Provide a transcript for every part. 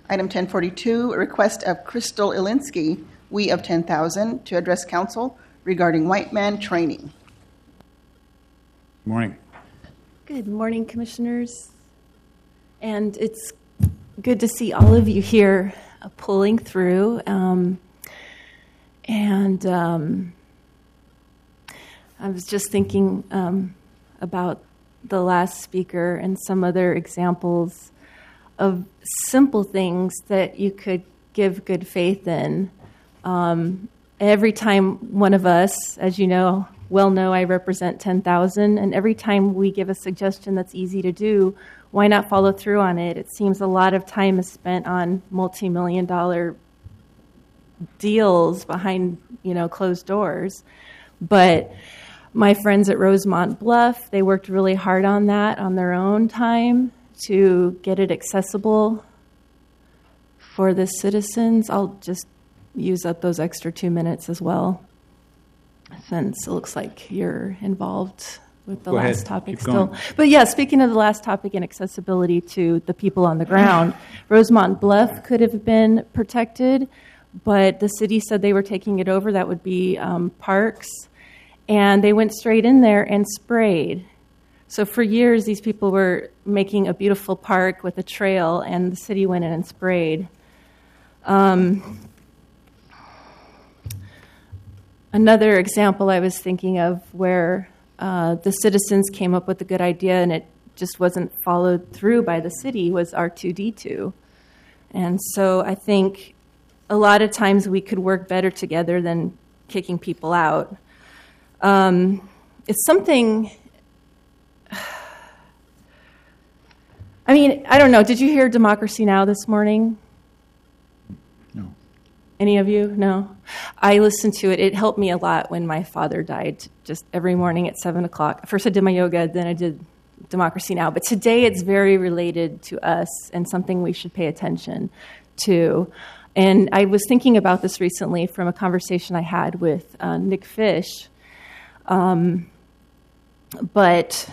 Item 1042, a request of Crystal Ilinsky, We of 10,000, to address council regarding white man training. Good morning. Good morning, commissioners. And it's good to see all of you here pulling through. I was just thinking about the last speaker and some other examples of simple things that you could give good faith in. Every time one of us, as you know, I represent 10,000, and every time we give a suggestion that's easy to do, why not follow through on it? It seems a lot of time is spent on multi-million-dollar deals behind, closed doors. But my friends at Rosemont Bluff, they worked really hard on that on their own time to get it accessible for the citizens. I'll just use up those extra 2 minutes as well, since it looks like you're involved with the last topic still. But yeah, speaking of the last topic and accessibility to the people on the ground, Rosemont Bluff could have been protected, but the city said they were taking it over. That would be parks. And they went straight in there and sprayed. So for years, these people were making a beautiful park with a trail, and the city went in and sprayed. Another example I was thinking of where the citizens came up with a good idea and it just wasn't followed through by the city was R2D2. And so I think a lot of times we could work better together than kicking people out. It's something, I don't know. Did you hear Democracy Now! This morning? No. Any of you? No? I listened to it. It helped me a lot when my father died, just every morning at 7 o'clock. First I did my yoga, then I did Democracy Now! But today it's very related to us and something we should pay attention to. And I was thinking about this recently from a conversation I had with Nick Fish. But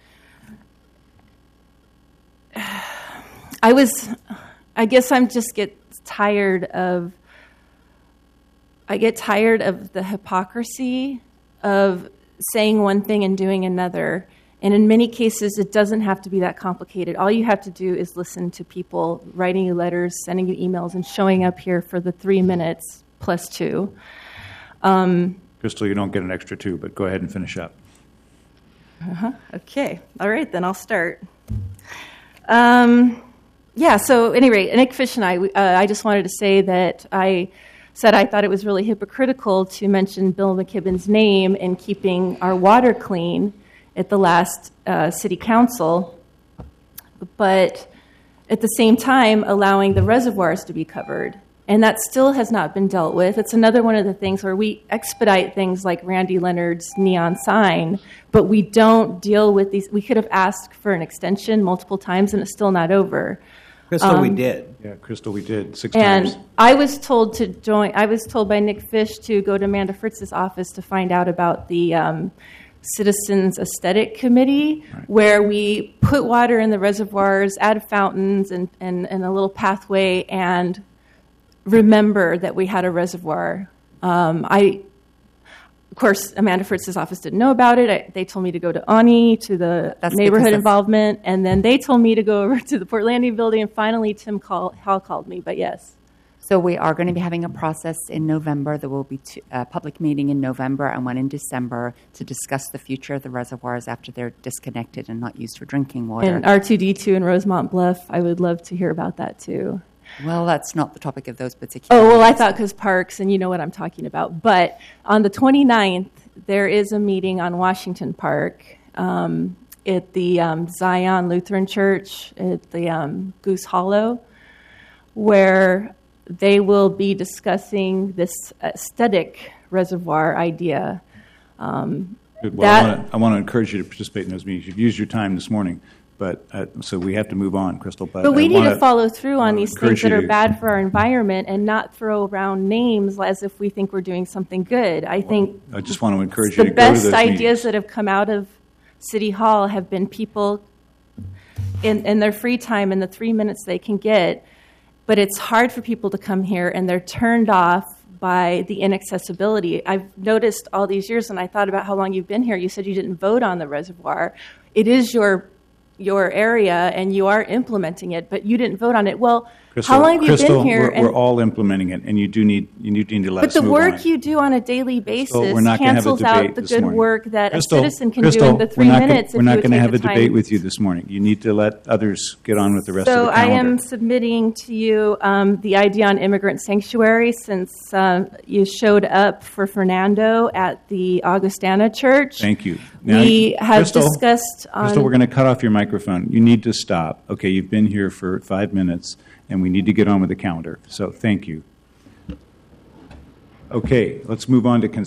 I guess I'm just get tired of the hypocrisy of saying one thing and doing another. And in many cases, it doesn't have to be that complicated. All you have to do is listen to people writing you letters, sending you emails, and showing up here for the 3 minutes plus 2. Crystal, you don't get an extra 2, but go ahead and finish up. Okay. All right, then I'll start. So at any rate, Nick Fish and I just wanted to say that I said I thought it was really hypocritical to mention Bill McKibben's name in keeping our water clean at the last city council, but at the same time allowing the reservoirs to be covered. And that still has not been dealt with. It's another one of the things where we expedite things like Randy Leonard's neon sign, but we don't deal with these. We could have asked for an extension multiple times, and it's still not over. Crystal, we did. Yeah, Crystal, we did 6 times. And I was told to join. I was told by Nick Fish to go to Amanda Fritz's office to find out about the Citizens Aesthetic Committee, right, where we put water in the reservoirs, add fountains, and a little pathway, and remember that we had a reservoir. Of course, Amanda Fritz's office didn't know about it. They told me to go to Ani, to the neighborhood involvement, and then they told me to go over to the Portlandia building, and finally Tim Hall called me, but yes. So we are going to be having a process in November. There will be a public meeting in November and one in December to discuss the future of the reservoirs after they're disconnected and not used for drinking water. And R2D2 in Rosemont Bluff, I would love to hear about that too. Well, that's not the topic of those particular meetings. I thought because parks, and you know what I'm talking about. But on the 29th, there is a meeting on Washington Park at the Zion Lutheran Church at the Goose Hollow, where they will be discussing this aesthetic reservoir idea. Good. Well, I want to encourage you to participate in those meetings. You've used your time this morning, but so we have to move on, Crystal. But we need to follow through on these things that are bad for our environment and not throw around names as if we think we're doing something good. I just want to encourage you to go to those meetings. The best ideas that have come out of City Hall have been people in their free time, in the 3 minutes they can get, but it's hard for people to come here, and they're turned off by the inaccessibility. I've noticed all these years, and I thought about how long you've been here. You said you didn't vote on the reservoir. It is your area, and you are implementing it, but you didn't vote on it. Well, how long have you been here? We're all implementing it, and you do need to let us move on. But the work you do on a daily basis cancels out the good work that a citizen can do in the 3 minutes. We're not going to have a debate with you this morning. You need to let others get on with the rest of the calendar. So I am submitting to you the idea on immigrant sanctuary, since you showed up for Fernando at the Augustana Church. Thank you. Now, we have discussed on... Crystal, we're going to cut off your microphone. You need to stop. Okay, you've been here for 5 minutes, and we need to get on with the calendar. So thank you. Okay, let's move on to